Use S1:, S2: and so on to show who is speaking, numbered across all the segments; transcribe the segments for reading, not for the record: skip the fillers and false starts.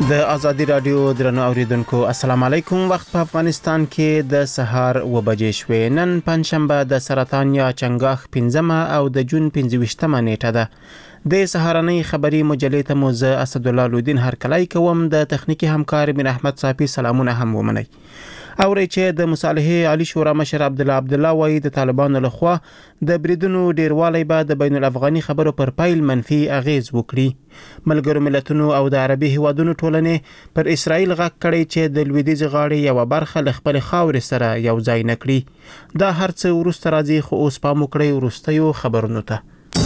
S1: د ازادي رادیو درنو اوریدونکو السلام علیکم. وخت په افغانستان کې د سهار 2 بجې شوې. نن پنځشنبه د سرطان یا چنګاښ 15 او د جون 25 نیټه ده. د سهارنۍ خبري مجلې ته مو زه اسدالله لودین هرکلی کوم. د تخنیکی همکار من احمد صافی سلامونه هم ومنئ. اوري چې د مصالحه عالی شورا مشر عبدالله وایي د طالبانو لخوا د بریدونو ډیروالی به د بین الافغاني خبرو پر پایل منفي اغیز وکړي. ملګرو ملتونو او د عربي هیوادونو ټولنې پر اسرائیل غږ کړی چې د لویدیځ غاړې یو برخه له خپل خاورې سره یو ځای نکړي. دا هرڅه ورسته راځي، خو اوس پام وکړئ ورستیو خبرونو ته.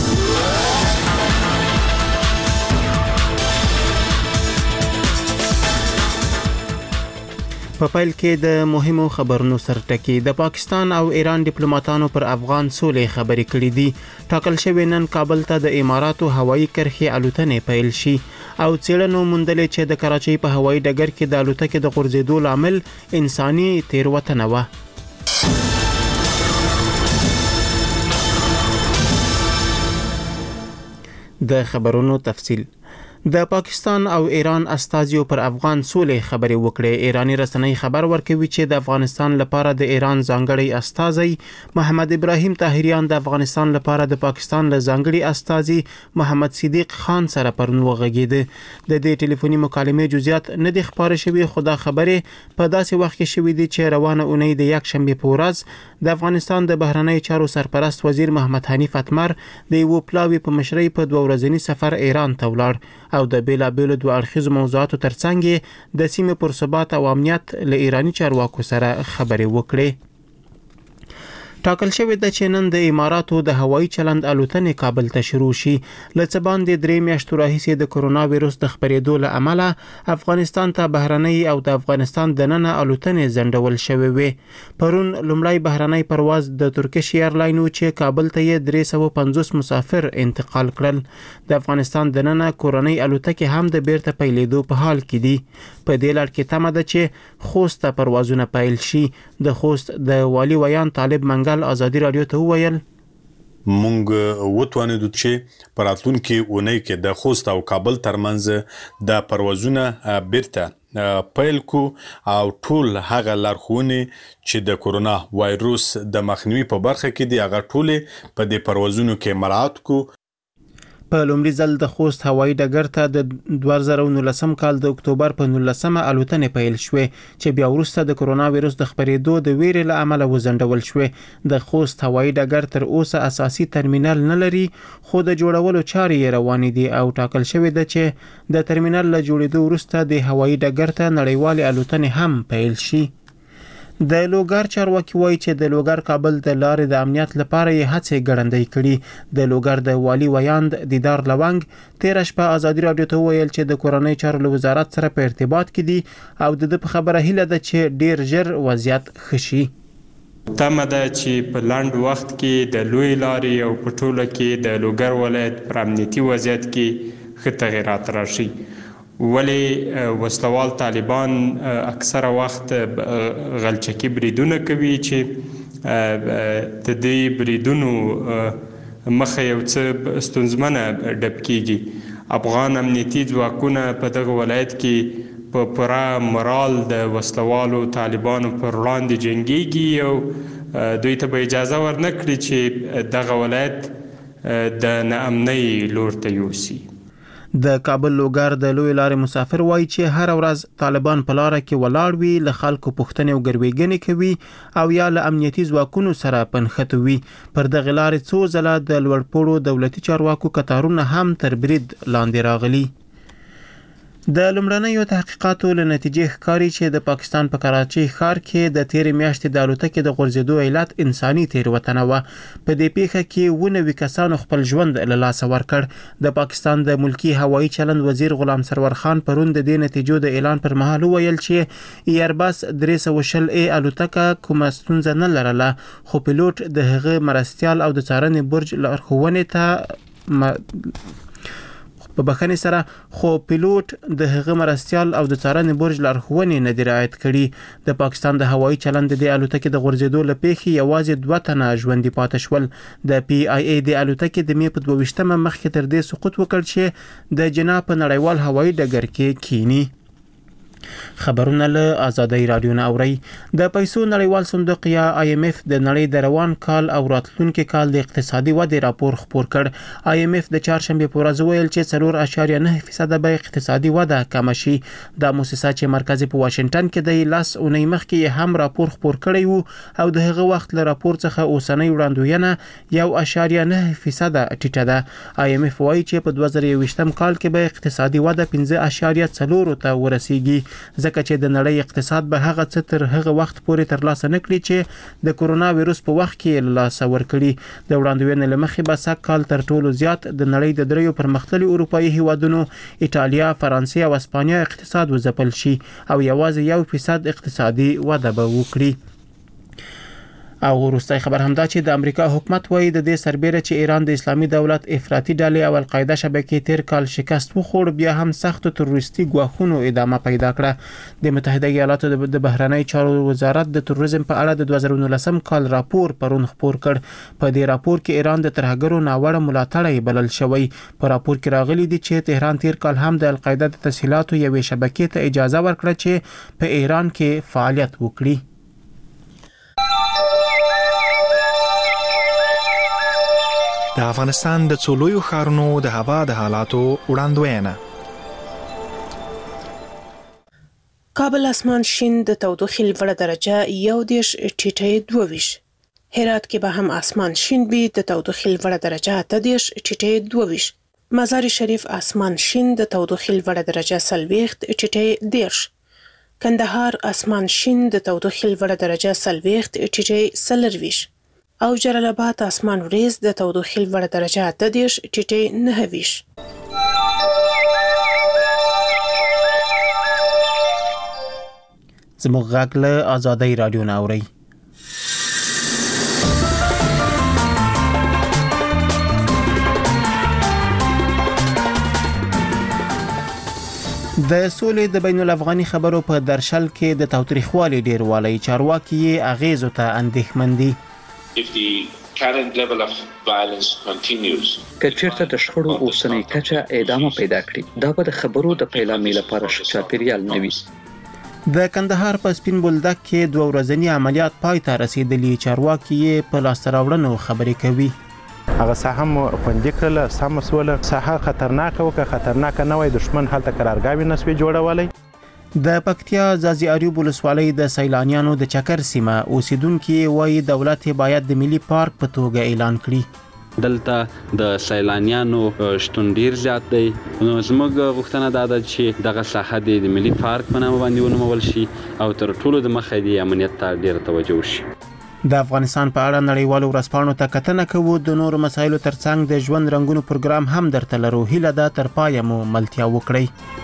S1: په پیل کې د مهمو خبرونو سرټکی. د پاکستان او ایران ډیپلوماټانو پر افغان سولې خبرې کړې دي. ټاکل شوی نن کابل ته د اماراتو هوایي کرښې الوتنې پیل شي او څېړنو موندلې چې د کراچۍ په هوایي ډګر کې د الوتکې د غورځېدو لامل انساني تېروتنه وه. د خبرونو تفصیل. د پاکستان او ایران استازیو پر افغان سولې خبرې وکړې. ایرانی رسنۍ خبر ورکوي چې د افغانستان لپاره د ایران ځانګړی استازی محمد ابراهیم طاهریان د افغانستان لپاره د پاکستان له ځانګړي استازي محمد صدیق خان سره پرون وغږېده. د دې ټلیفوني مکالمې جزئیات نه دي خبرې شوي، خو دا خبرې په داسې وخت کې شوې دي چې روانه اونۍ د یک شنبه په ورځ د افغانستان د بهرنی چارو سرپرست وزیر محمد حنیف اتمر د یو پلاوی په مشرۍ په 2 ورځنی سفر ایران ته ولاړ او د بیلابیلو دوه اړخیزو موضوعاتو ترڅنګ د سیمې پر ثبات او امنیت له ایرانی چارواکو سره خبرې وکړې. ټاکل شوی ده چې نن د اماراتو د هوایي چلند الوتنې کابل ته شروع شي. له څه باندې 3 میاشتو راهیسې د کرونا وایرس د خپرېدو له امله افغانستان ته بهرنۍ او د افغانستان دننه الوتنې ځنډول شوې وې. پرون لومړی بهرنۍ پرواز د ترکیش ایرلاین و چې کابل ته یې 350 مسافر انتقال کړل. د افغانستان دننه کورنۍ الوتکې هم د بیرته پیلېدو په حال کې دي. په دې لړ کې تمه ده چې خوست ته پروازونه پیل شي. د خوست د والي ویان طالب منګل ازادي رادیو ته وویل
S2: مونږ وتوانیدو چې په راتلونکي اونۍ کې د خوست او کابل ترمنځ د پروازونه بیرته پیل کو او ټول هغه لارښوونې چې د کرونا وایرس د مخنیوي په برخه کې دي هغه ټول په دې پروازونو کې مراعات کو.
S1: په لومړي ځل د خوست هوایي ډګر ته د 2019 کال د اکتوبر په 19 الوتنې پیل شوې چې بیا وروسته د کرونا وایرس د خپرېدو د ویرې له امله وځنډول شوې. د خوست هوایي ډګر تر اوسه اساسي ترمینل نه لري، خو د جوړولو چارې یې روانې دي او ټاکل شوی ده چې د ترمینل له جوړېدو وروسته د هوایي ډګر ته نړیوالې الوتنې هم پیل شي. د لوګر چارواکي وایي چې د لوګر کابل د لارې د امنیت لپاره یې هڅې ګړندۍ کړي. د لوګر د والي ویاند دیدار لونګ 13 شپه ازادي رادیو ته ویل چې د کورنۍ چارو له وزارت سره په ارتباط کې دي او د په خبره هیله ده چې ډیر ژر وضعیت ښه شي.
S3: تمه ده چې په لاند وخت کې د لوی لارې او په ټوله کې د لوګر ولایت پر امنیتي وضعیت کې ښه تغیرات راشي. ولی وسلوال طالبان اکثره وخت غلچکی بریدونه کوي چې د دې بریدونو مخه یو څه ستونزمنه ډب کیږي. افغان امنیتي ځواکونه په دغه ولایت کې په پوره مرال د وسلوالو طالبانو پر وړاندې جنګیږي او دوی ته به اجازه ورنه کړي چې دغه ولایت د ناامنۍ لور ته یوسي.
S1: د کابل لوګر د لوی لارې مسافر وایي چې هر ورځ طالبان په لاره کې ولاړ وي، له خلکو پوښتنې او ګرویګنې کوي او یا له امنیتي ځواکونو سره پنښته وي. پر دغه لارې څو ځله د لوړپوړو دولتي چارواکو کتارونه هم تر برید لاندې راغلي. د لومړنیو تحقیقاتو له نتیجې ښکاري چې د پاکستان په کراچۍ ښار کې د تیرې میاشتې د الوتکې د غورځېدو علت انساني تېروتنه وه. په دې پیښه کې 19 کسانو خپل ژوند له لاسه ورکړ. د پاکستان د ملکی هوایي چلند وزیر غلام سرور خان پرون د دې نتیجو د اعلان پر مهال وویل چې ایرباس 320 الوتکه کومه ستونزه نه لرله، خو پیلوټ د هغه مرستیال او د څارنې برج لارښوونې ته په بخښنې سره خو پیلوټ د هغه مرستیال او د څارنې برج لارښوونې نه دي رعایت کړي. د پاکستان د هوایي چلند د الوتکې د غورځېدو له پیښې یوازې 2 تنه ژوندي پاتې شول. د پی آی ای د الوتکې د مې په 22 مخکې تر دې سقوط وکړ چې د جنا په نړیوال هوایي ډګر کې کینی. خبرونه له آزادۍ رادیو نه اوري. د پیسو نړیوال صندوق یا IMF د نړۍ د روان کال او راتلونکي کال د اقتصادي ودې راپور خپور کړ. IMF د چهارشنبه په ورځ ویل چې 4.9% به اقتصادي وده کم شي. د مؤسسه چې مرکزي په واشنگټن کې د لاس اونۍ مخکې هم راپور خپور کړی وو او د هغه وخت له راپور څخه اوسنۍ وړاندوینه 1.9% ټیټه ده. IMF وایي چې په 2020 کال کې به اقتصادي وده 5.4 ته ورسیږي. ځکه چې د نړۍ اقتصاد به هغه څه تر هغه وخت پورې ترلاسه نکړي چې د کورونا وایروس په وخت کې لاس ورکړي. د وړاندوینې لمخې به سږ کال تر ټولو زیات د نړۍ د دریو پرمختللو اروپایي هیوادونو ایټالیا، فرانسې او اسپانیا اقتصاد وځپل شي او یوازې 1% اقتصادي وده به وکړي. او وروستۍ خبر همدا چې د امریکا حکومت وایي د دې سربېره چې ایران د اسلامي دولت افراطي ډلې او القاعده شبکې تیر کال شکست وخوړ بیا هم سخت تروریستي ګواښونو ادامه پیدا کړه. د متحده ایالاتو د بهرنی چارو وزارت د تروریزم په اړه د 2019 کال راپور پرون خپور کړ. په دې راپور کې ایران د ترهګرو ناوړه ملاتړی بلل شوی. په راپور کې راغلي دي چې تهران تیر کال هم د القاعده د تسهیلاتو یوې شبکې ته اجازه ورکړه چې په ایران کې فعالیت وکړي.
S4: د افغانستان د څولویو ښارونو د هوا د حالاتو وړاندوینه.
S5: کابل اسمان شین د تودوخې لوړه درجه 1.22 ټیټه. هرات کې به هم اسمان شین وي د تودوخې لوړه درجه 8.22 ټیټه. مزار شریف اسمان شین د تودوخې لوړه درجه 40 ټیټه. کندهار اسمان شین د تودوخې لوړه درجه 40 ټیټه. او جلال آباد اسمان وریځ د تودوخې لوړه درجه 8.9 ټیټه.
S1: زموږ غږ له آزادۍ رادیو نه اوري. د سولې د بین الافغاني خبرو په درشل کې د تاوتریخوالي ډیروالی چارواکي اغیزو ته اندېښمن دي.
S6: If the current level of violence continues,
S7: کچېرته د شخړو اوسنۍ کچه ادامه پیدا کړي دا به د خبرو د پیلامې لپاره چاپیریال نه وي.
S1: د کندهار په سپین بولدک کې 2 ورځنی عملیات پای ته رسیدلی. چارواکي په لاس راوړنو خبرې کوي.
S8: هغه ساحه خوندي کړل، سم مسوله ساحه خطرناک او که خطرناک نه وای دشمن هلته قرارګاوي نسوي جوړولای.
S1: د پکتیا زازي اریوب ولسوالۍ د سیلانیانو د چکر سیمه اوسیدونکو وایي دولت باید د ملي پارک په توګه اعلان کړي.
S9: دلته د سیلانیانو شتون ډیر زیات دی. نو زموږ غوښتنه دا ده چې دغه ساحه د ملي پارک په نامه باندې ونومول شي او تر ټولو د مخه د امنیت ته ډیر توجه وشي.
S1: د افغانستان په اړه نړیوالو ورځپاڼو ته کتنه کوو. د نورو مسایلو ترڅنګ د ژوند رنگونو پروګرام هم درته لرو. هیله ده تر پایه مو ملتیا وکړئ.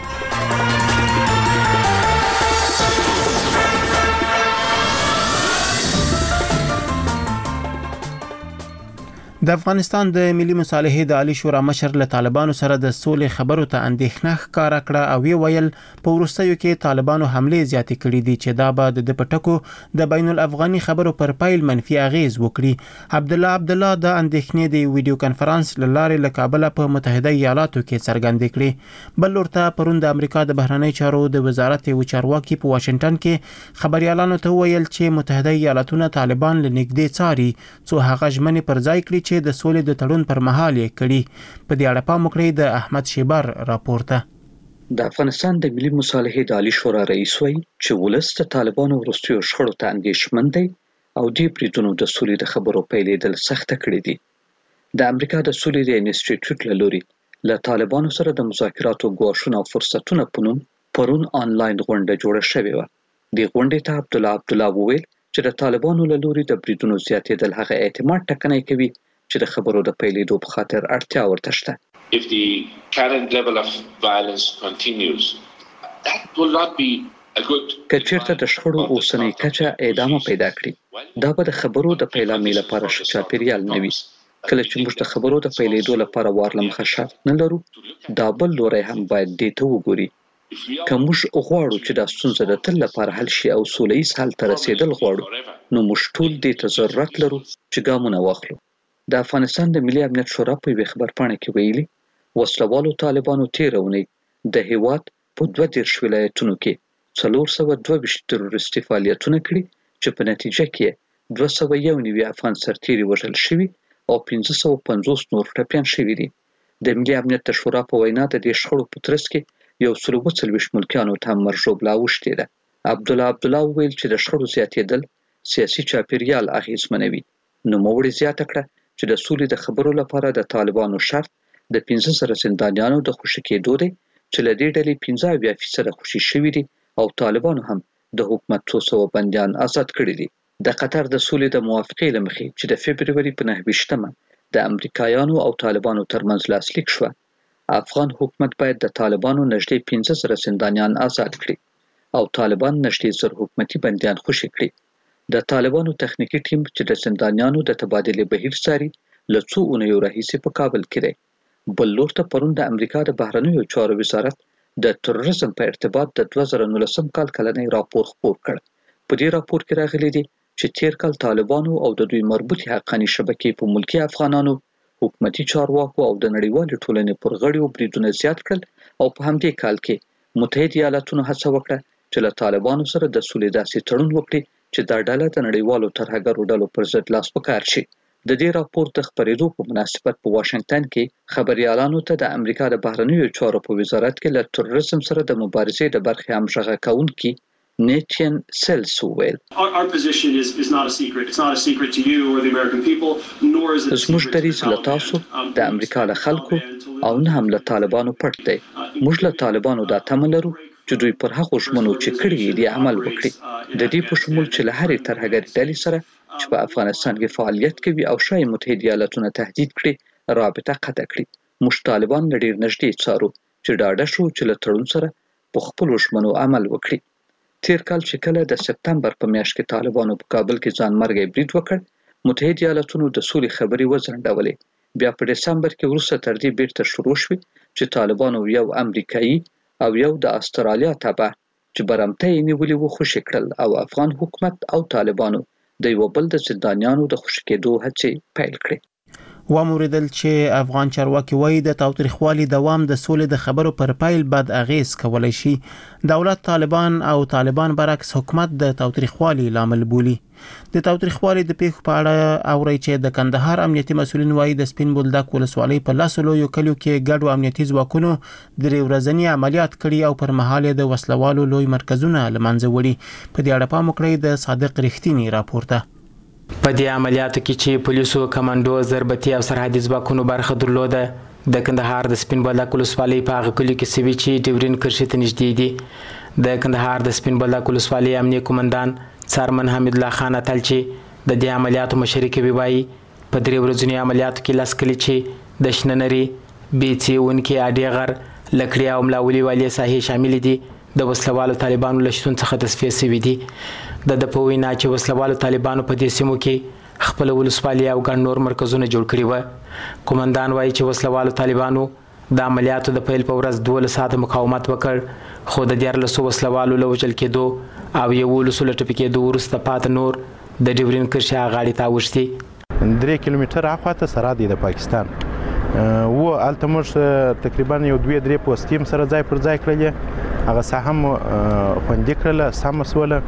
S1: د افغانستان د ملي مصالحې د عالی شورا مشر له طالبانو سره د سولې خبرو ته اندېښنه ښکاره کړه او ویل په وروستیو کې طالبانو حملې زیاتې کړې دي چې دا به د پټکو د بین الافغاني خبرو پر پیل منفي اغیز وکړي. عبدالله د اندېښنې د ویډیو کانفرنس له لارې له کابل په متحده ایالاتو کې څرګندې کړې. بل ورته پرون د امریکا د بهرنی چارو د وزارت یو چارواکي په واشنگټن کې خبريالانو ته ویل چې متحده ایالاتونه طالبان لنګدې څاري څو هغه ژمنې پر ځای کړي د سولې د تړون پر مهال یې کړي. په دې اړه پام وکړئ د احمد شیبر راپورته.
S7: د افغانستان د ملي مصالحې د عالی شورا رئیس وایي چې ولس د طالبانو وروستیو شخړو ته اندېښمن دی او دې بریدونو د سولې د خبرو پیلېدل سخته کړي دي. د امریکا د سولې د انسټیټیوټ له لوري له طالبانو سره د مذاکراتو ګواښونه او فرصتونه په نوم پرون آنلاین غونډه جوړه شوې وه. دې غونډې ته عبدالله وویل چې د طالبانو له لوري د بریدونو زیاتېدل هغه اعتماد ټکنی کوي چې د خبرو د پیلېدو په خاطر اړتیا ورته شته.
S6: If the current level of violence continues, that will not be a good.
S7: کچېرته د شخړو اوسنۍ کچه ادامه پیدا کړي دا به د خبرو د پیلامې لپاره چاپیریال نه وي. کله چې موږ د خبرو د پیلېدو لپاره وارلمخه شرط نه لرو دا بل لوری هم باید دې ته وګوري. که موږ غواړو چې دا ستونزه د تل لپاره حل شي او سوله ییز حل ته رسېدل غواړو نو موږ ټول دې ته ضرورت لرو چې ګامونه واخلو. د افغانستان د ملي امنیت شورا په یوې خبرپاڼه کې ویلي وسلوالو طالبانو تېره اونۍ د هېواد په 22 ولایتونو کې 422 تروریستي فعالیتونه کړي چې په نتیجه کې 291 افغان سرتیري وژل شوي او 550 نور ټپیان شوي دي. د ملي امنیت شورا په وینا د دې شخړو په ترڅ کې 140 ملکیانو ته مرګ ژوبلا اوښتې ده. عبدالله وویل چې د شخړو زیاتېدل سیاسي چاپیریال اغېزمنوي. نوموړي زیاته کړه چې د سولې د خبرو لپاره د طالبانو شرط د 15,000 زندانیانو د خوشي کېدو دی چې له دې ډلې 15% خوشي شوي دي او طالبانو هم د حکومت 200 بندیان آزاد کړي دي. د قطر د سولې د موافقې له مخې چې د فبروري په 9 د امریکایانو او طالبانو ترمنځ لاسلیک شوه، افغان حکومت باید د طالبانو نږدې 15,000 زندانیان آزاد کړي او طالبان نږدې 1000 حکومتي بندیان خوشي کړي. د طالبانو تخنیکی ټیم چې د زندانیانو د تبادلې بهیر څاري له څو اونیو راهیسې په کابل کې دی. بل لور ته پرون د امریکا د بهرنیو چارو وزارت د تروریزم په ارتباط د 2019 کال کلنی راپور خپور کړ. په دې راپور کې راغلي دي چې تیر کال طالبانو او د دوی مربوطې حقاني شبکې په ملکی افغانانو، حکومتي چارواکو او د نړیوالې ټولنې پر غړیو بریدونه زیات کړل او په همدې کال کې متحده ایالاتونو هڅه وکړه چې له طالبانو سره د سولې داسې تړون وکړي چې دا ډله د نړیوالو ترهګرو ډلو پر ضد لاس په کار شي. د دې راپور د خپرېدو په مناسبت په واشنگټن کې خبريالانو ته د امریکا د بهرنیو چارو په وزارت کې له تروریزم سره د مبارزې د برخې همغږي کوونکي نیتین سیلز وویل زموږ دریځ له تاسو د امریکا له خلکو او نه هم له طالبانو پټ دی. موږ له طالبانو دا تمه لرو چې دوی پر هغو ژمنو چې کړي دي عمل وکړي، د دې په شمول چې له هرې ترهګرې ډلې سره چې په افغانستان کې فعالیت کوي او شای متحده ایالاتونه تهدید کړي رابطه قطع کړي. موږ طالبان له ډېر نږدې څارو چې ډاډه شو چې له تړون سره په خپلو ژمنو عمل وکړي. تیر کال چې کله د سپتمبر په میاشت کې طالبانو په کابل کې ځان مرګي برید وکړ، متحده ایالاتونو د سولې خبري وځنډولې. بیا په دسمبر کې وروسته تر دې بیرته شروع شوې چې طالبانو یو امریکایي او یو د استرالیا تبع چې برمته یې نیولې وو خوشي کړل او افغان حکومت او طالبانو د یو بل د زندانیانو د خوشي کېدو هڅې پیل کړې.
S1: وموریدل چې افغان چارواکي وایي د تاوتریخوالي دوام د سولې د خبرو پر پیل بد اغیز کولای شي. دولت طالبان او طالبان برعکس حکومت د تاوتریخوالي لامل بولي. د تاوتریخوالي د پیښو په اړه اوري چې د کندهار امنیتي مسولین وایي د سپین بولدک ولسوالۍ په لاسلو یو کلیو کې ګډو امنیتي ځواکونو د ورځنی عملیات کړي او پر مهال د وسلوالو لوی مرکزونه لمنځه وړي. په دې اړه پام وکړئ د صادق رښتینی راپورته.
S10: په دې عملیاتو کې چې پولیسو، کمانډو، ضربتي او سرحدي ځواکونو برخه درلوده، د کندهار د سپین بولدک ولسوالۍ په هغه کلیو کې سوي چې ډیورین کرښې ته نږدې دي. د کندهار د سپین بولدک ولسوالۍ امنیه قومندان څارمن حمید الله خان اتل چې د دې عملیاتو مشري کوي وایي په 3 ورځني عملیاتو کې لاس کلی چې د شننري، بیڅي، ونکي، اډې غر، لکړی او ملاولي والي ساحې شامل دي د وسلوالو طالبانو له شتون څخه تصفیه شوي دي. د په وینا چې وسلوالو طالبانو په دې سیمو کې خپل ولسوالي او ګڼ نور مرکزونه جوړ کړي و. قومندان وایي چې وسلوالو طالبانو د عملیاتو د پیل په ورځ 12 ساعته مقاومت وکړ، خو د 14 وسلوالو له وژل کېدو او 11 له ټپي کېدو وروسته پاتې نور د ډیورین کرښې غاړې ته اوښتي.
S8: 3 کیلومتره اخواته سرحد د پاکستان و الته موږ تقریبا یو 2-3 پوسټیم سره ځای پر ځای کړل. هغه ساحه خوندي کړله، سم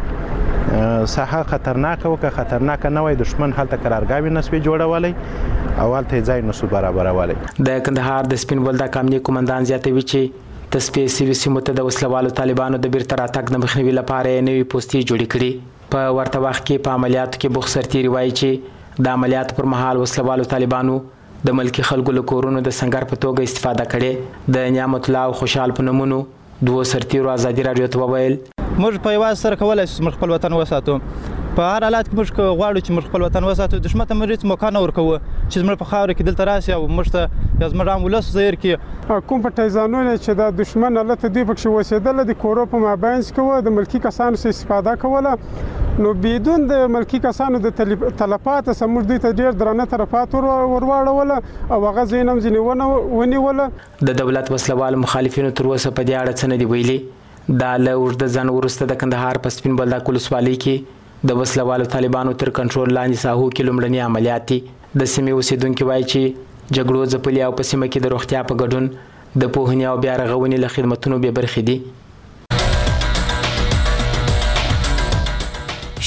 S8: سوله. ساحه خطرناکه وکه، خطرناکه نه وای، دشمن هلته قرارګاوي نسوي جوړولای او هلته ځای نسو برابرولای.
S10: د کندهار د سپین بولدک امنیه قومندان زیاتوي چې تصفیه شوي سیمو ته د وسلوالو طالبانو د بیرته راتګ د مخنیوي لپاره نوي پوستې جوړې کړي. په ورته وخت کې په عملیاتو کې بوخ سرتیري وایي چې د عملیاتو پر مهال وسلوالو طالبانو د ملکی خلکو له کورونو د سنگر په توګه استفاده کړې. د نعمت الله او خوشحال په نومونو 2 سرتیرو ازادي رادیو ته وویل
S11: موږ په یوازې سره کولای شو خپل وطن وساتو. په هر حالت کې موږ غواړو چې موږ خپل وطن وساتو. دښمن ته موږ موقع نه ورکوو چې موږ په خاور کې دلته راشي او موږ ته یا زموږ عام ولس زیر کې
S12: کوم پټایزانونه چې د دښمن لته دی پکې وسیدل د کورو په مابین کې د ملکی کسانو څخه استفاده کوله. نو بدون د ملکی کسانو د تلفات سمور دي ته ډیر درنه طرفات ورواړول او هغه زینم ځنیونه ونیول.
S10: د دولت وسلوال مخالفینو تر اوسه په دې اړه څه نه دی ویلي. دا له اوږده ځنډ وروسته د کندهار په سپین بولدک ولسوالۍ کې د وسلوالو طالبانو تر کنټرول لاندې ساحو کې لومړني عملیات دي. د سیمې اوسیدونکي وایي چې جګړو ځپلي او په سیمه کې د روغتیا په ګډون د پوهنې او بیا رغونې له خدمتونو بې برخې دي.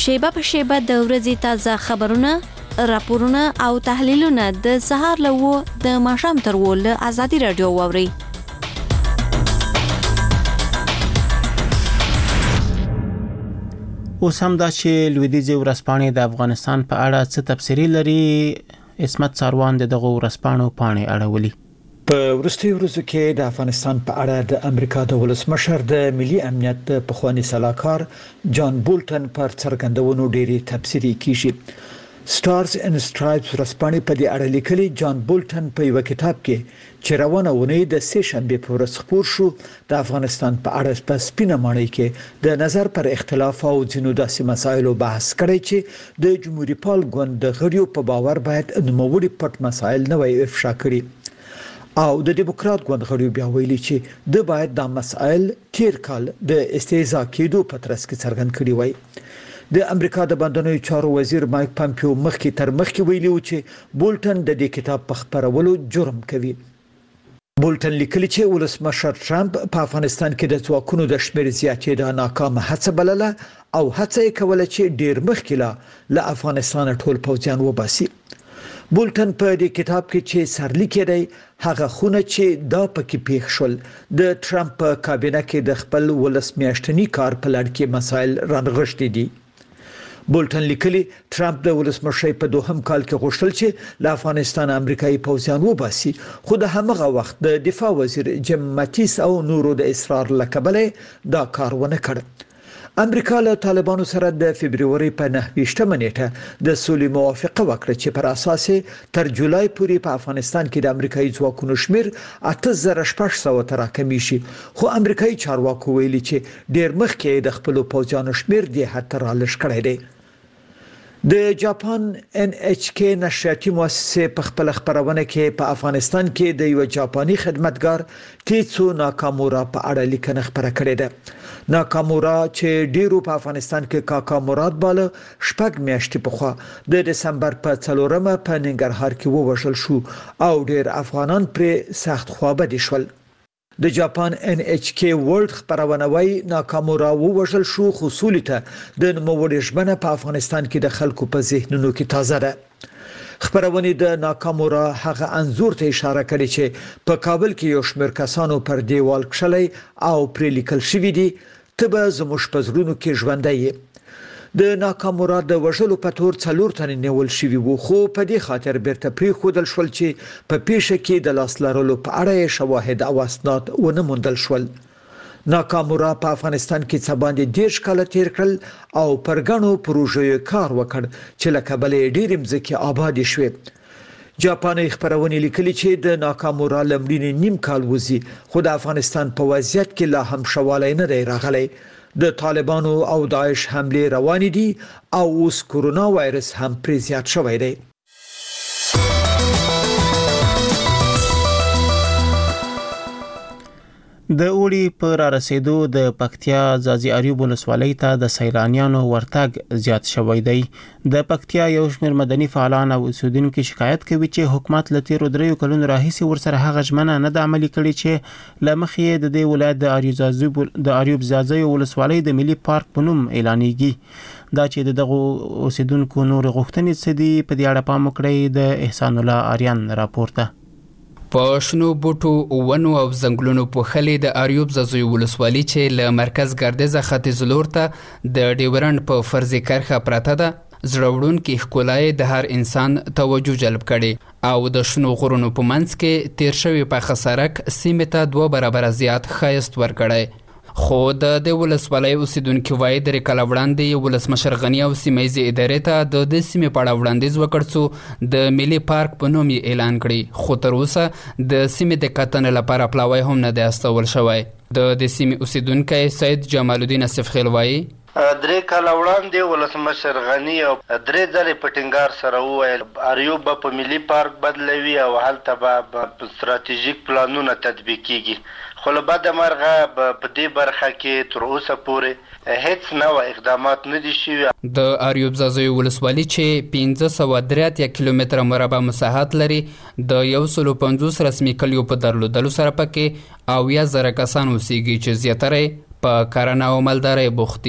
S13: شیبه په شیبه د ورځې تازه خبرونه، راپورونه او تحلیلونه د سهار له 9 د ماښام تر 10 له ازادي رادیو واورئ.
S1: اوس هم دا چې لویدیځي ورځپاڼې د افغانستان په اړه څه تبصرې لري، عصمت ساروان دغه ورځپاڼو پاڼې اړولي.
S14: په وروستیو ورځو کې د افغانستان په اړه د امریکا د ولسمشر د ملي امنیت د پخوانی سلاکار جان بولټن پر څرګندونو ډېری تبصرې کیږي. سټارز اینڈ سټرایپس ورځپاڼې په دې اړه لیکلي جان بولټن په یو کتاب کې چې روانه ونې د سه شنبه په ورځ خپور شو د افغانستان په اړه په سپینه ماڼۍ کې د نظر پر اختلاف او ځینو داسې مسایلو بحث کړی چې د جمهوریت پال ګوند د غړیو په باور باید نوموړي پټ مسایل نه وي افشا کړي او د دیموکرات ګوند غړیو بیا ویلي چې د باید د مسایل تیر کال د استهزاء کېدو په ترڅ کې څرګند کړي وي. د امریکا د بندنوي چارو وزیر مایک پامپیو مخکې تر مخکې ویلي و چې بولټن د دې کتاب په خپرولو جرم کوي. بولټن لیکلي چې ولسمشر ټرمپ په افغانستان کې د ځواکونو د شمیر زیاتېدا ناکامه هڅه بلله او هڅه یې کوله چې ډیر مخکې له افغانستان ټول پوځیان وباسي. بولټن په دې کتاب کې چې سرلیک دی هغه خونه چې دا پکې پیښ شول د ټرمپ په کابینه کې د خپل ولس میاشتنی کار په لړ کې مسایل رانغښتي دي. بولټن لیکلي ټرمپ د ولسمشر په دوهم کال کې غوښتل چې له افغانستان امریکایي پوځیان وباسي، خو د همغه وخت د دفاع وزیر جیم ماتیس او نورو د اصرار لکبله دا کار ونه کړ. امریکا له طالبانو سره د فبرवरी په 9 نیټه د سولې موافقه وکړه چې پر اساس تر جولای پورې په افغانستان کې د امریکایي ځواکونو شمیر 8600 تر راکمي شي، خو امریکایي چارواکو ویلي چې ډیر مخکې د خپل پوځیانو شمیر د هتر لږ کړی دی. د جاپان NHK نشریاتي مؤسسه په خپل خبرونه کې په افغانستان کې د یو جاپاني خدمتګار تیتسو ناکامورا په اړه لیکنه خبره کړې ده. ناکامورا چې ډیرو په افغانستان کې کاکا مراد باله شپږ میاشتې پخوا د دسمبر په 4مه په ننګرهار کې ووژل شو او ډیر افغانان پر سخت خوابدي شول. د جاپان NHK ورلد خبرونه وايي ناکامورا ووژل شو، خو سولې ته د نوموړي ژمنه په افغانستان کې د خلکو په ذهنونو کې تازه ده. خبرونه د ناکامورا هغه انزور ته اشاره کړې چې په کابل کې یو شمېر کسانو پر دیوال کښلې او پر لیکل شوی دي ته به زموږ په زړونو کې ژوندۍ. د ناکامورا د وژلو په تور 4 تنه نیول شوی وو، خو په دې خاطر بیرته پریښودل شول چې په پیښه کې د لاس لرلو په اړه شواهد او اسناد ونه موندل شول. ناکامورا په افغانستان کې څه باندې 10 کال تیر کړل او پر غنو پروژې کار وکړ چې لکه بلې ډېر مځکه آباد شوه. جاپاني خبرونه لیکلي چې د ناکامورا لمړینې نیم کال وزي، خو د افغانستان په وضعیت کې لا هم شواله نه دی راغلی. د طالبانو او داعش حمله روانې دي او اوس کورونا وایرس هم پر زیات شوی دی.
S1: د اوړي پر رسیدو د پکتیا ځاځي اریوب ولسوالۍ ته د سیلانیانو ورتګ زیات شوی دی. د پکتیا یو شمېر مدني فعالان او اوسیدونکو شکایت کوي چې حکومت له تیرو 3 کلونو راهیسې ورسره هغه ژمنه نه د عملي کړې چې لمخې د دې ولایت د اریوب ځاځي ولسوالۍ د ملي پارک په نوم اعلانېږي. دا چې دغه اوسیدونکو نور غوښتنې څه دي په دې اړه پام وکړئ. د احسان الله آریان راپورته.
S15: په شنو بوټو ونو او ځنګلونو پوښلې د اریوب ځاځي ولسوالۍ چې له مرکز ګردیزه ختیځ لور ته د ډیورنډ په فرضي کرښه پرته ده زړوړونکې ښکلا د هر انسان توجه جلب کړي او د شنو غرونو په منځ کې تیر شوی پاخه سړک سیمې ته 2 برابره زیات ښایست ورکړی. خو د ولسوالۍ اوسیدونکو وایي د کال وړاندې ولسمشر غنی او سیمایي ادارې ته د سیمې په اړه وړاندیز وکړ څو د ملي پارک په نوم اعلان کړي، خو تر اوسه د سیمې د کتنې لپاره پلاوی هم نه دی استول شوی. د سیمې اوسیدونکو سید جمال الدین اسفخیل وایي
S16: 3 کال وړاندې ولسمشر غنی او 3 ځلې پټینګار سره وویل اریوب په ملي پارک بدلوي او هلته به ستراتیژیک پلانونه تطبیق کیږي، خو له بده مرغه په دې برخه کې تر اوسه پورې هیڅ نوع اقدامات نه دي شوي.
S15: د اریوب ځاځي ولسوالۍ چې 583 کیلومتره مربع مساحت لري د 150 رسمي کلیو په درلودلو سره پکې 10,000 کسان اوسېږي چې زیاتره په کرنه او مالدارۍ بوخت دي.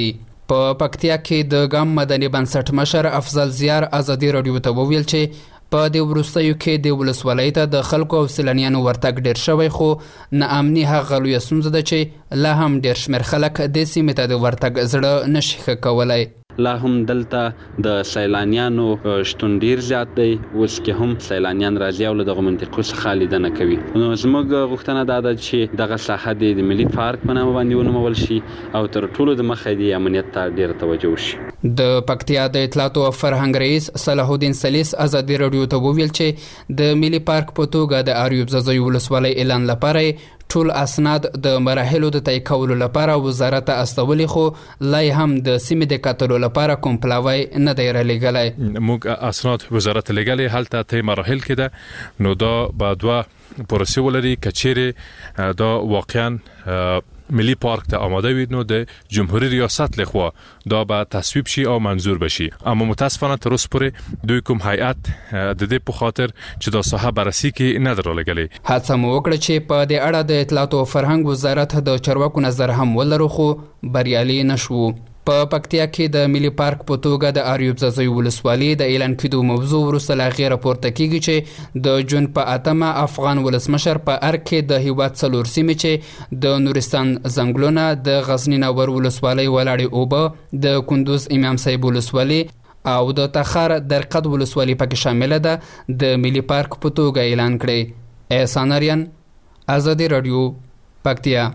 S15: په پکتیا کې د ګام مدني بنسټ مشر افضل زیار ازادي راډیو ته وویل چې په دې وروستیو کې د ولسوالۍ ته د خلکو او سیلانیانو ورتګ ډېر شوی، خو ناامني هغه لویه ستونزه ده چې لا هم ډېر شمېر خلک دې سیمې ته د ورتګ زړه نشي ښه کولی.
S9: لا هم دلته د سیلانیانو شتون ډیر زیات دی. اوس کې هم سیلانیان راځي او له دغه منطقو څخه لیدنه کوي. نو زموږ غوښتنه دا ده چې دغه ساحه د ملي پارک په نامه باندې ونومول شي او تر ټولو د مخه د امنیت ته ډیره توجه وشي.
S15: د پکتیا د اطلاعات او فرهنګ رئیس صلاح الدین سلیس ازادي راډیو ته وویل چې د ملي پارک په توګه د اریوب ځاځي ولسوالۍ اعلان لپاره ټول اسناد د مراحلو د طی کولو لپاره وزارت ته استولي، خو لا هم د سیمې د کتلو لپاره کوم پلاوی نه دی رالیږلی.
S17: موږ اسناد وزارت لګلې هلته طی مراحل کې ده، نو دا به دوه پروسې ولري. کچېرې دا واقعا ملي پارک ته آماده وي، نو د جمهوریت ریاست لخوا دا به تصویب شي او منظور بشي. اما متاسفانه تر اوسه پورې دوی کوم هیئت د دې په خاطر چې دا ساحه بررسي کې نه درلګلې.
S15: هڅه مو وکړه چې په دې اړه د اطلاعات او فرهنګ وزارت د چارواکو نظر هم ولرو، خو بریالي نشو. په پکتیا کې د ملي پارک په توګه د اریوب ځاځي ولسوالۍ د اعلان کېدو موضوع وروسته لا غیر راپورته کیږي چې د جون په 8 افغان ولسمشر په ارګ کې د هیواد څلور سیمې چې د نورستان زنګلونه، د غزنی ناور ولسوالۍ ولاړې اوبه، د کندوز امام صاحب ولسوالۍ او د تخار درقد ولسوالۍ پکې شامل ده د ملي پارک په توګه اعلان کړي. احسان اریان، ازادي راډیو، پکتیا.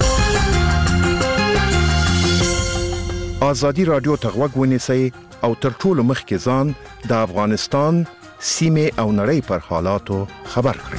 S18: ازادي راډیو ته غوږ ونیسئ او تر ټولو مخکې ځان د افغانستان سیمې او نړۍ پر حالاتو خبر کړئ.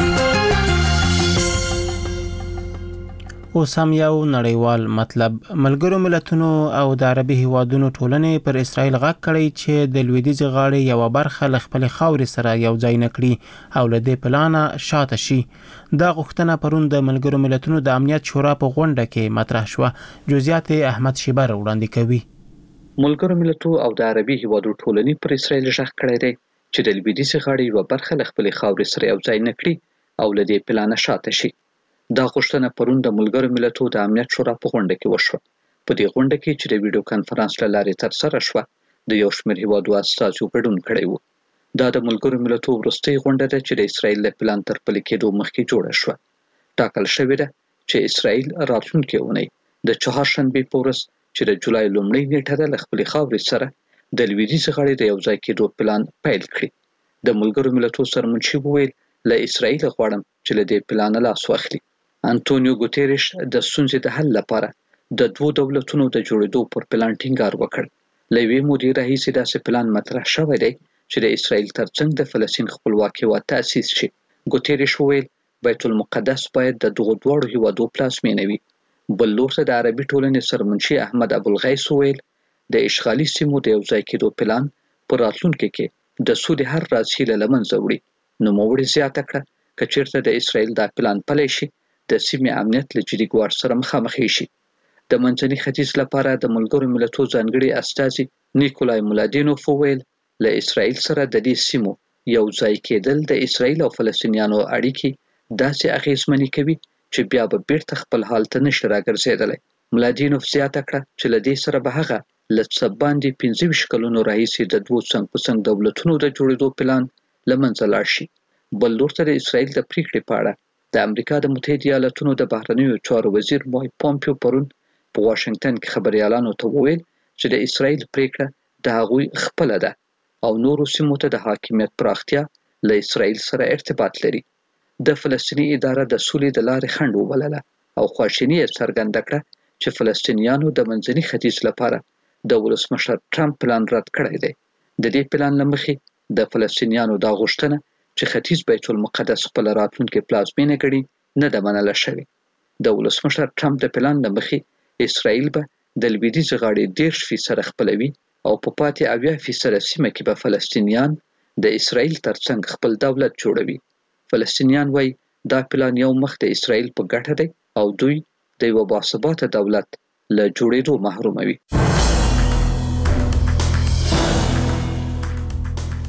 S1: اوس هم یو نړیوال مطلب. ملګرو ملتونو او د عربي هیوادونو ټولنې پر اسرائیل غږ کړی چې د لویدیځ غاړې یو برخه له خپل خاورې سره یو ځای نکړي او له دې پلانه شاته شي. دا غوښتنه پرون د ملګرو ملتونو د امنیت شورا په غونډه کې مطرح شوه. جزئیات احمد شیبر وړاندې کوي.
S7: ملګرو ملتونو او د عربي هیوادونو ټولنې پر اسرائیل غږ کړی دی چې د لویدیځ غاړې یو برخه له خپل خاورې سره یو ځای نکړي او له دې پلانه شاته شي. دا غوښتنه پرون د ملګرو ملتونو د امنیت شورا په غونډه کې وشوه. په دې غونډه کې چې د ویډیو کانفرنس له لارې ترسره شوه، د یو شمېر هیوادو استازو ګډون کړی و. دا د ملګرو ملتونو وروستۍ غونډه ده چې د اسرائیل له پلان تر پلي کېدو مخکې جوړه شوه. ټاکل شوې ده چې اسرائیل راتلونکې اونۍ د چهارشنبې په ورځ چې د جولای لومړۍ نیټه ده له خپلې خاورې سره د لویدیځ غاړې د یو ځای کېدو پلان پیل کړي. د ملګرو ملتونو سرمنشي وویل له اسرائیل غواړم چې له دې پلانه لاس واخلي. انټونیو ګوتيريش د ستونزې د حل لپاره د دوه دولتونو د جوړېدو پر پلان ټینګار وکړ. له یوې مودې راهیسې داسې پلان مطرح شوی دی چې د اسرائیل ترڅنګ د فلسطین خپلواکي هېواد تأسیس شي. ګوتيريش وویل بیت المقدس باید د دغو دواړو هېوادو پلازمینه وي. بل لور ته د عربي ټولنې سرمنشي احمد ابوالغیث وویل د اشغالي سیمو د یو ځای کېدو پلان په راتلونکي کې د سود هر راز هیله له منځه وړي. نوموړي زیاته کړه که چېرته د اسرائیل دا پلان پلی شي، د سیمې امنیت له جدي ګواښ سره مخامخ شي. د منځني ختیځ لپاره د ملګرو ملتونو ځانګړي استازي نیکولای مولادینوف وویل له اسرائیل سره د دې سیمو یو ځای کېدل د اسرائیل او فلسطینیانو اړیکې داسې اغېزمنې کوي چې بیا به بیرته خپل حال ته نشي راګرځېدلی. مولادینوف زیاته کړه چې له دې سره به هغه له څه باندې 25 کلونو راهیسې د دوو څنګ په څنګ دولتونو د جوړېدو پلان له منځه لاړ شي. بل لور ته د اسرائیل د پریکړې په اړه د امریکا د متحده ایالاتونو د بهرنیو چارو وزیر مایک پومپیو پرون په واشنگټن کې خبريالانو ته وویل چې د اسرائیل پریکړه د هغوی خپله ده او نورو سیمو ته د حاکمیت پراختیا له اسرائیل سره ارتباط لري. د فلسطیني اداره د سولې د لارې خنډ وبلله او خواشیني یې څرګنده کړه چې فلسطینیانو د منځني ختیځ لپاره د ولسمشر ټرمپ پلان رد کړی دی. د دې پلان له مخې د فلسطینیانو دا غوښتنه چې ختیځ بیت المقدس خپل راتلونکي پلازمینه ګڼي نه ده منله شوې. د ولسمشر ټرمپ د پلان له مخې اسرائیل به د لویدیځ غاړې 10% خپلوي او په پاتې 80% سیمه کې به فلسطینیان د اسرائیل ترڅنګ خپل دولت جوړوي. فلسطینیان وایي دا پلان یو مخ د اسرائیل په ګټه دی او دوی د یو باثباته دولت له جوړېدو محروموي.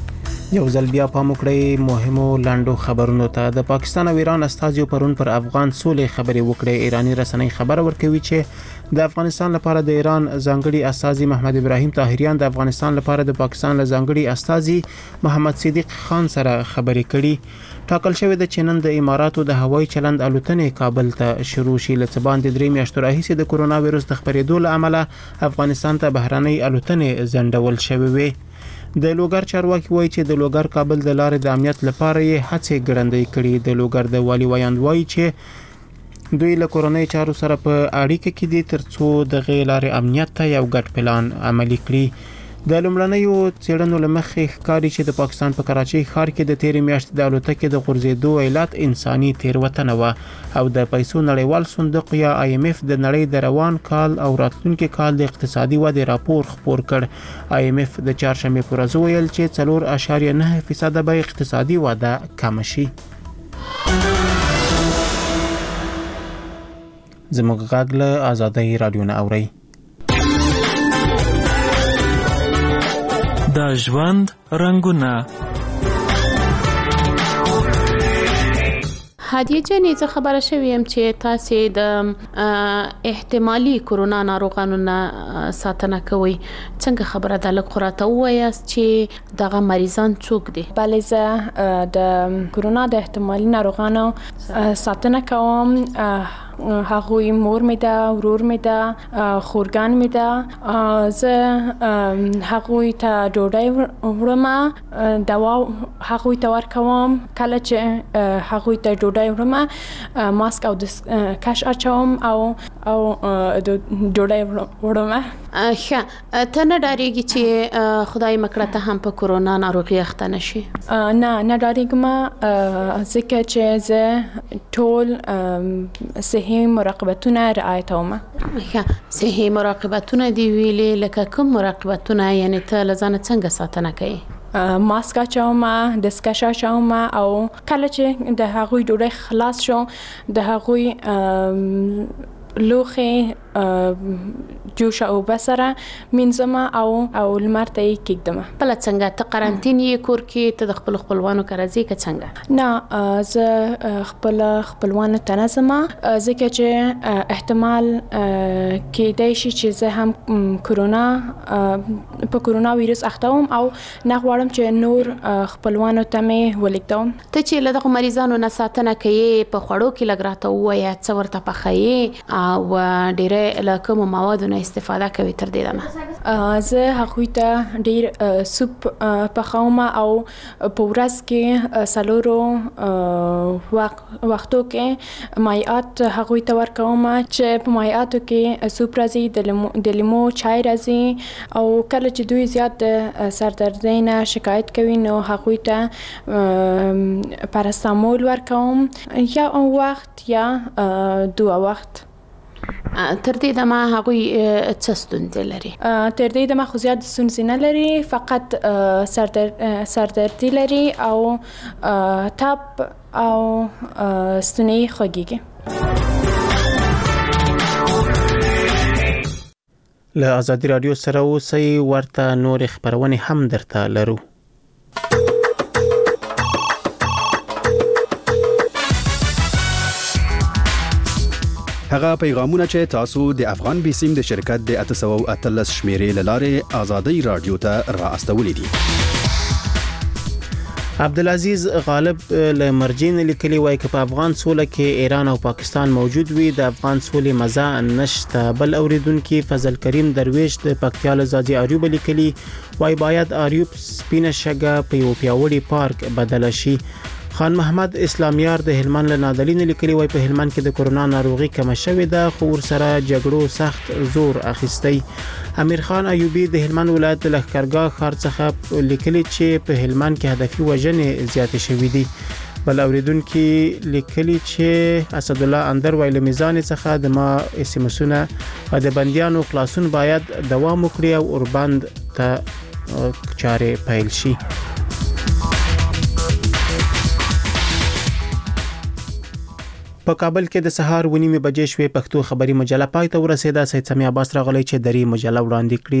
S1: یو ځل بیا پام وکړئ مهمو لاندو خبرونو ته. د پاکستان او ایران استازیو پرون پر افغان سولې خبرې وکړې. ایرانی رسنۍ خبر ورکوي چې د افغانستان لپاره د ایران ځانګړي استازي محمد ابراهیم طاهریان د افغانستان لپاره د پاکستان له ځانګړي استازي محمد صدیق خان سره خبرې کړي. ټاکل شوی د چینن د اماراتو د هوایي چلند الوتنې کابل ته شروع شي. له څه باندې 3 میاشتو راهیسې د کرونا وایرس د خپرېدو له امله افغانستان ته بهرنۍ الوتنې ځنډول شوې وي. د لوګر چارواکي وایي چې د لوګر کابل د لارې د امنیت لپاره یې هڅې ګړندۍ کړي. د لوګر د والي ویاند وایي چې دوی له کورنۍ چارو سره په اړیکه کې دي ترڅو د غیلارې امنیت ته یو ګډ پلان عملي کړي. د لومړنیو څېړنو له مخې ښکاري چې د پاکستان په کراچۍ ښار کې د تېرې میاشتې د الوتکې د غورځېدو علت انساني تېروتنه وه او د پیسو نړیوال صندوق یا IMF د نړۍ د روان کال او راتلونکي کال د اقتصادي ودې راپور خپور کړ. IMF د چهارشنبې په ورځ ویل چې 4.9% به اقتصادي وده کم شي. زموږ غږ له آزادۍ رادیو نه اورئ.
S19: د ژوند رنگونه.
S20: هدیه جنې زه خبره شوم چې تاسو د احتمالي کرونا ناروغانو نه ساتنه کوي. څنګه خبره ده لکه خراته وایاست چې دغه مریضان څوک دي؟
S21: بله زه د کرونا د احتمالي ناروغانو ساتنه کوم. هغوی مور می ده، ورور می ده، خورګان می ده. زه هغوی ته ډوډۍ وړم، دوا هغوی ته ورکوم. کله چې هغوی ته ډوډۍ وړم ماسک او کش اچوم او ډوډۍ وړم.
S20: ښه، ته نه ډاریږي چې خدای مکړه ته هم په کرونا ناروغي اخته نشي؟
S21: نه ډاریږم ځکه چې زه ټول صحي مراقبتونه رعایتوم.
S20: صحي مراقبتونه دی ویلې، لکه کوم مراقبتونه؟ یعنی ته لزانه څنګه ساتنه کوي؟
S21: ماسک اچوم، دستکش اچوم او کله چې د هغوی ډوډۍ خلاص شو د هغوی لوخه جوش او بسره منځم او لمر ته کېږدم.
S20: بل څنګه ته قرنټین یې کور کې ته د خپل خپلوانو کره ځې که څنګه؟
S21: نه، زه خپل خپلوانو ته نه ځم ځکه چې احتمال کېدای شي چې زه هم په کرونا وایرس اخته وم او نه غواړم چې نور خپلوانو ته مې ولېږدوم.
S20: ته چې له دغه مریضانو نه ساتنه کوي په خوړو کې لږ راته ووایه څه ورته پخوي او ډېرې له کومو موادو نه استفاده کوي تر دې دمه؟
S21: زه هغوی ته ډېر سوپ پخوم او په ورځ کې 4 وختو کې مایعات هغوی ته ورکوم چې په مایعاتو کې سوپ راځي، د لیمو چای راځي او کله چې دوی زیات د سردردۍ نه شکایت کوي نو هغوی ته پاراسټامول ورکوم، یا وخت یا 2 وخت.
S20: تر دې دمه هغوی څه ستونزې لري؟
S21: تر دې دمه خو زیات ستونزې نه لري، فقط سردردي لري او تب او ستونی خوږیږي.
S1: له آزادي رادیو سره اوسئ، ورته نور خبرونه هم درته لرو.
S22: هغه پیغامونه چې تاسو د افغان بیسیم د شرکت د 813 شمیرې لاره آزادي رادیو ته را استولې دي.
S1: عبدالعزیز غالب له مرجین لیکلي وای چې په افغان سوله کې ایران او پاکستان موجود وي د افغان سولې مزه نشته. بل اوریدونکو فضل کریم درویش د پکتیا لزادي اریوب لیکلي وای باید اریوب سپینه شګه په یو پیاوړي پارک بدل شي. خان محمد اسلامیار د هلمند له نادلین لیکلي وای په هلمند کې د کرونا ناروغي کم شوې ده خو ور سره جګړو سخت زور اخیستی. امیر خان ایوبی د هلمند ولایت لښکرګاه ښار څخه لیکلي چې په هلمند کې هدفي وژنې زیاتې شوې دي. بل اوریدونکو لیکلي چې اسد الله اندر ویل میزان څخه د ما اسمسونه او د بنديانو خلاصون باید دوام وکړي او اوربند ته چارې پیل شي. په کابل کې د سهار 9:30 بجې شوې پښتو خبري مجله پای ته ورسېده. سید سمیع عباس راغلی چې درې مجله وړاندې کړي.